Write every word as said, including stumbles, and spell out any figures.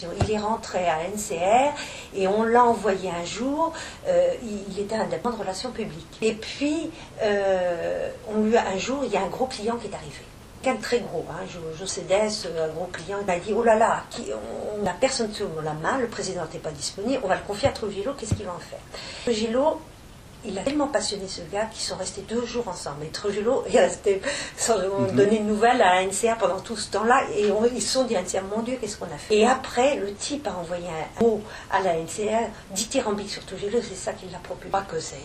Il est rentré à N C R et on l'a envoyé un jour, euh, il était indépendant de relations publiques. Et puis, euh, on lui a, un jour, il y a un gros client qui est arrivé. Quelqu'un de très gros, hein, José Dès, un gros client, il m'a dit, oh là là, qui, on n'a personne sous la main, le président n'était pas disponible, on va le confier à Trujillo, qu'est-ce qu'il va en faire? Trujillo, il a tellement passionné ce gars qu'ils sont restés deux jours ensemble. Et Trujillo est resté sans mm-hmm. donner de nouvelles à N C R pendant tout ce temps-là. Et on, ils se sont dit à N C R, mon Dieu, qu'est-ce qu'on a fait? Et après, le type a envoyé un mot à la N C R dithyrambique sur Trujillo, c'est ça qui l'a propulsé. Pas que c'est